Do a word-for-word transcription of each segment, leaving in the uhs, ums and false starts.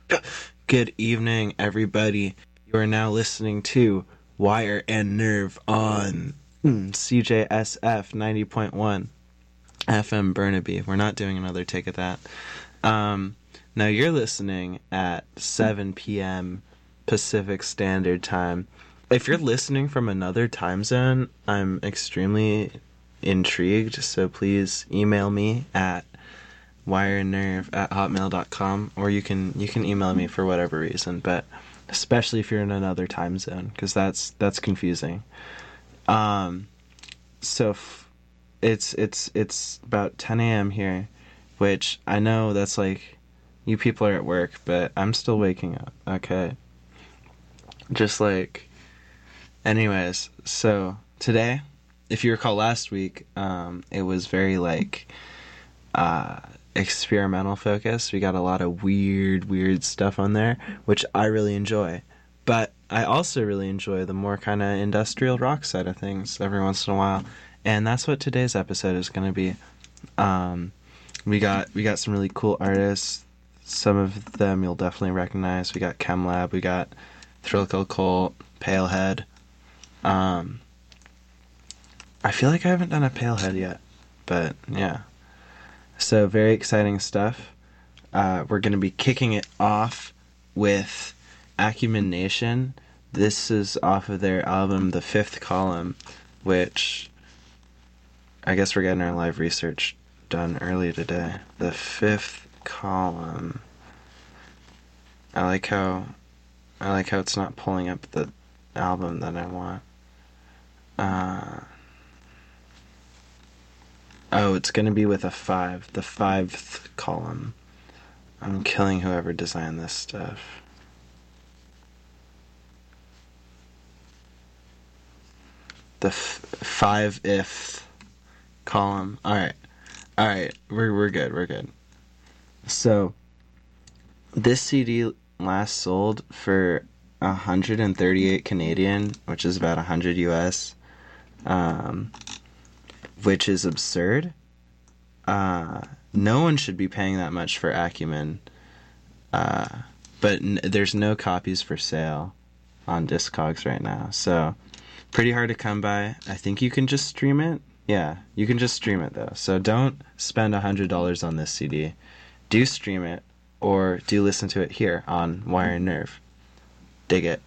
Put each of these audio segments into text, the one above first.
Good evening, everybody. You are now listening to Wire and Nerve on C J S F ninety point one F M Burnaby. We're not doing another take of that. Um, now you're listening at seven p.m. Pacific Standard Time. If you're listening from another time zone, I'm extremely intrigued, so please email me at wireandnerve at hotmail dot com, or you can you can email me for whatever reason, but especially if you're in another time zone, because that's that's confusing. Um, so f- it's it's it's about ten a.m. here, which I know that's like you people are at work, but I'm still waking up. Okay, just like, anyways. So today, if you recall last week, um, it was very like uh. experimental focus. We got a lot of weird, weird stuff on there, which I really enjoy. But I also really enjoy the more kind of industrial rock side of things every once in a while, and that's what today's episode is going to be. Um, we got we got some really cool artists. Some of them you'll definitely recognize. We got ChemLab, we got Thrill Kill Kult, Palehead. Um, I feel like I haven't done a Palehead yet, but yeah. So, very exciting stuff. Uh, we're going to be kicking it off with Acumen Nation. This is off of their album, The Fifth Column, which I guess we're getting our live research done early today. The Fifth Column. I like how I like how it's not pulling up the album that I want. Uh... Oh, it's going to be with a five. The fifth column. I'm killing whoever designed this stuff. The f- five-if column. Alright. Alright. We're, we're good. We're good. So, this C D last sold for one hundred thirty-eight Canadian, which is about one hundred U S. Um... Which is absurd. Uh, no one should be paying that much for Acumen. Uh, but n- there's no copies for sale on Discogs right now. So, pretty hard to come by. I think you can just stream it. Yeah, you can just stream it though. So don't spend one hundred dollars on this C D. Do stream it, or do listen to it here on Wire and Nerve. Dig it.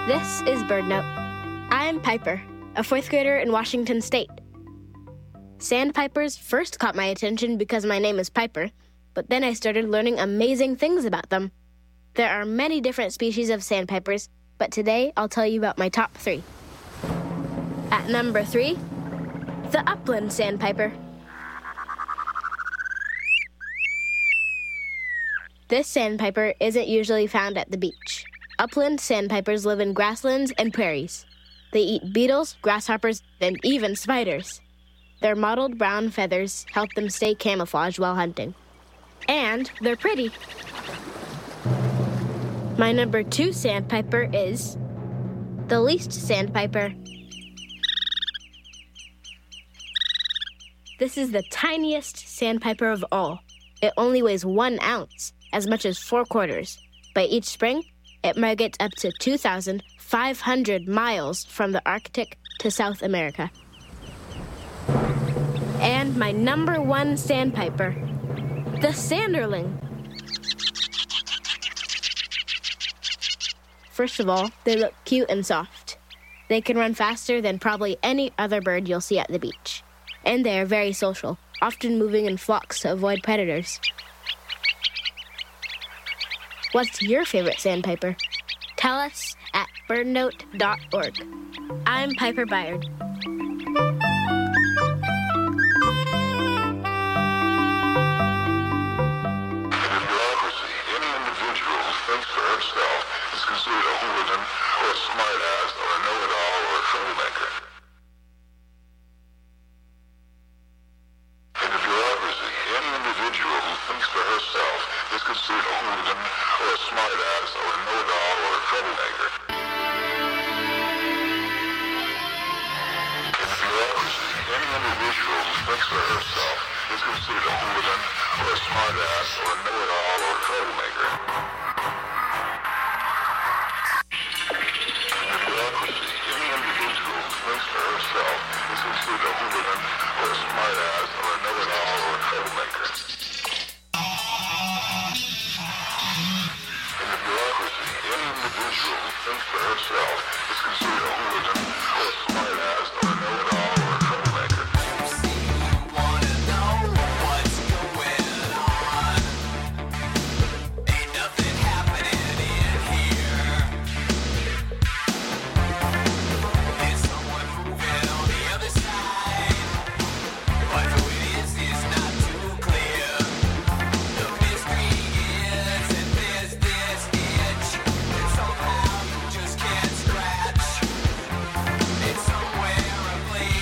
This is BirdNote. I'm Piper, a fourth grader in Washington State. Sandpipers first caught my attention because my name is Piper, but then I started learning amazing things about them. There are many different species of sandpipers, but today I'll tell you about my top three. At number three, the upland sandpiper. This sandpiper isn't usually found at the beach. Upland sandpipers live in grasslands and prairies. They eat beetles, grasshoppers, and even spiders. Their mottled brown feathers help them stay camouflaged while hunting. And they're pretty. My number two sandpiper is the least sandpiper. This is the tiniest sandpiper of all. It only weighs one ounce, as much as four quarters. By each spring, it migrates up to two thousand five hundred miles from the Arctic to South America. And my number one sandpiper, the sanderling. First of all, they look cute and soft. They can run faster than probably any other bird you'll see at the beach. And they are very social, often moving in flocks to avoid predators. What's your favorite sandpiper? Tell us at birdnote dot org. I'm Piper Byard. Considered a hooligan or a smartass or a know-it-all or a troublemaker. In a bureaucracy, any individual who thinks for herself is considered a hooligan or a smartass or a know-it-all or a troublemaker. In a bureaucracy, any individual who thinks for herself is considered a hooligan or a smartass or a know-it-all or a troublemaker. Herself is considered a hooligan or a smartass or a know-it-all or a troublemaker. In the bureaucracy, any individual who thinks for herself is considered a hooligan or a smartass or a know-it-all or a troublemaker. You wanna know what's going on? Ain't nothing happening in here. There's someone moving on the other side, but who it is is not too clear. The mystery is that there's this itch that somehow you just can't scratch. It's somewhere, a place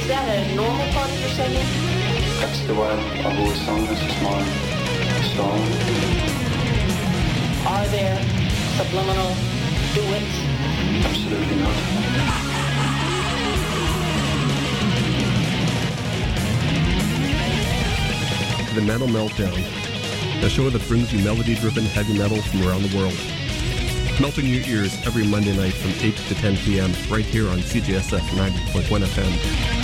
Is that a normal part of your singing? That's the way I've I've always sung. This is my style. Are there subliminal duets? Absolutely not. The Metal Meltdown, a show that brings you melody-driven heavy metal from around the world. Melting your ears every Monday night from eight to ten p.m. right here on C J S F ninety point one F M.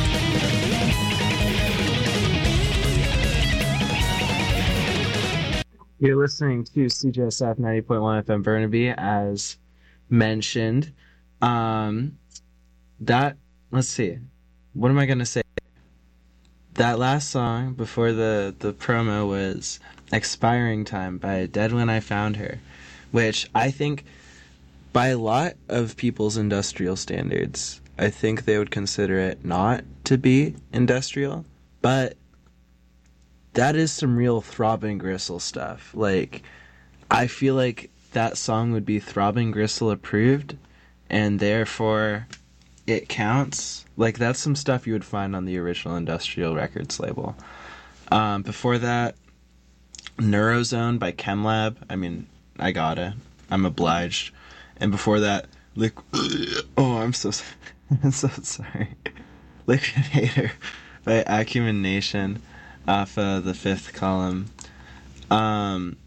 You're listening to C J S F ninety point one F M Burnaby, as mentioned. Um, that, let's see, what am I going to say? That last song before the, the promo was Expiring Time by Dead When I Found Her, which I think by a lot of people's industrial standards, I think they would consider it not to be industrial, but that is some real Throbbing Gristle stuff. Like, I feel like that song would be Throbbing Gristle approved, and therefore it counts. Like, that's some stuff you would find on the original Industrial Records label. Um, before that, Neurozone by ChemLab. I mean, I gotta. I'm obliged. And before that, Liqu- oh, I'm so I'm so sorry. Liquidator by Acumen Nation off of the fifth column. Um,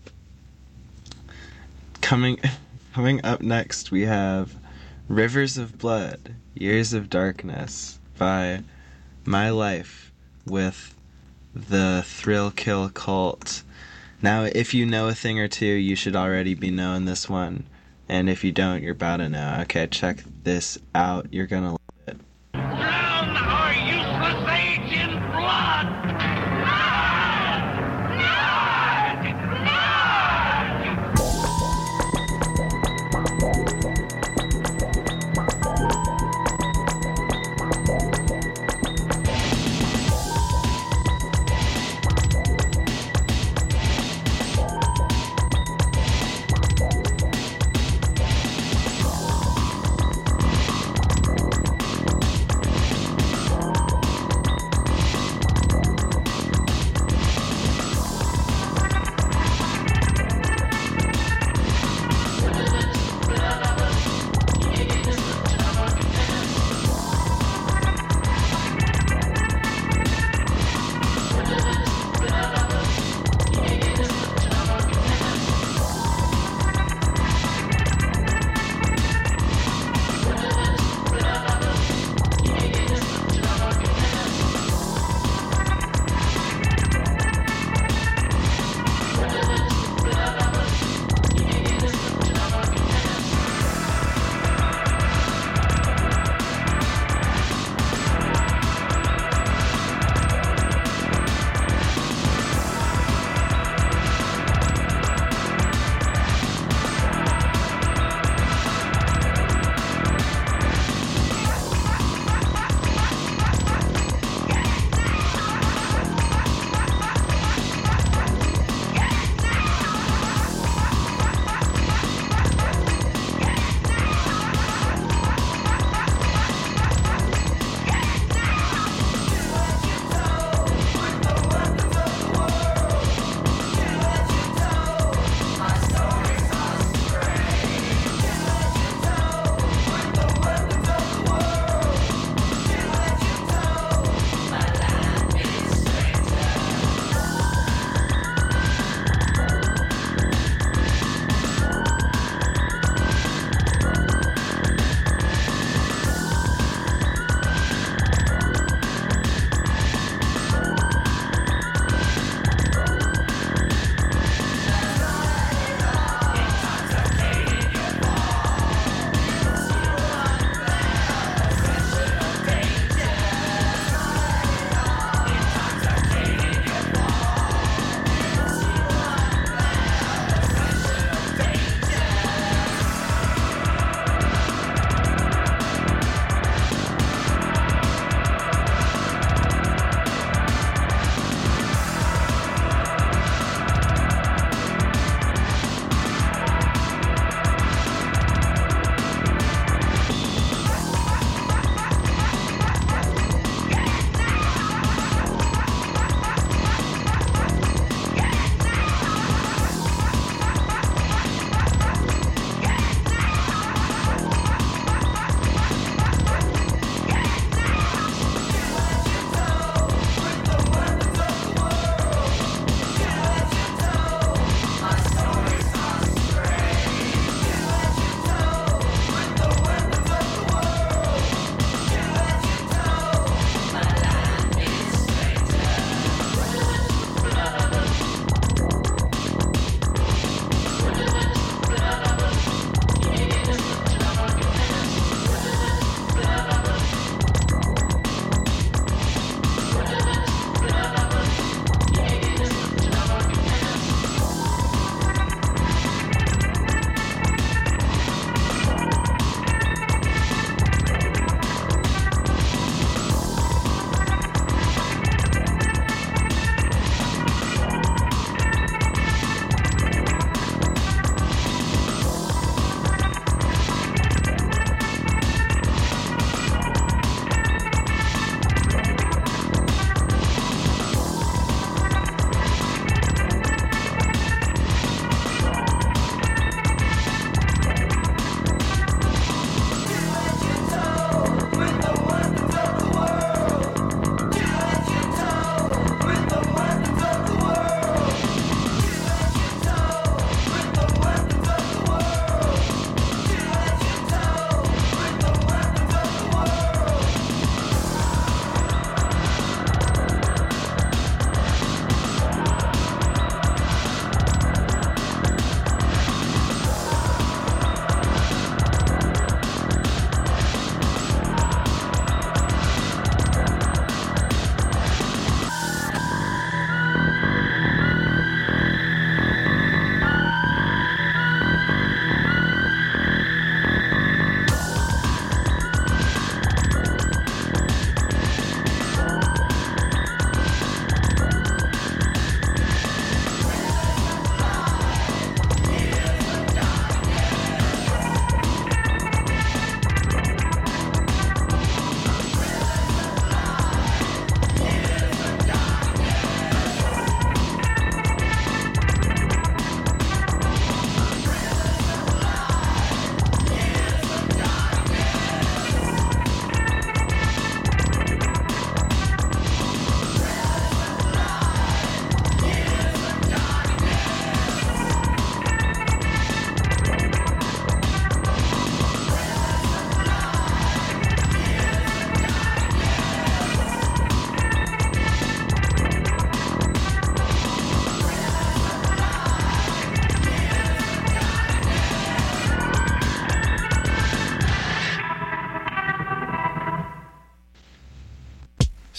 coming coming up next, we have Rivers of Blood, Years of Darkness by My Life with the Thrill Kill Cult. Now, if you know a thing or two, you should already be knowing this one. And if you don't, you're about to know. Okay, check this out. You're gonna love it. Drown our useless age in blood!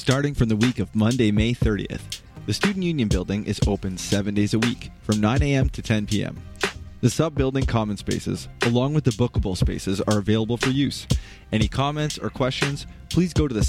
Starting from the week of Monday, May thirtieth, the Student Union Building is open seven days a week, from nine a.m. to ten p.m. The sub-building common spaces, along with the bookable spaces, are available for use. Any comments or questions, please go to the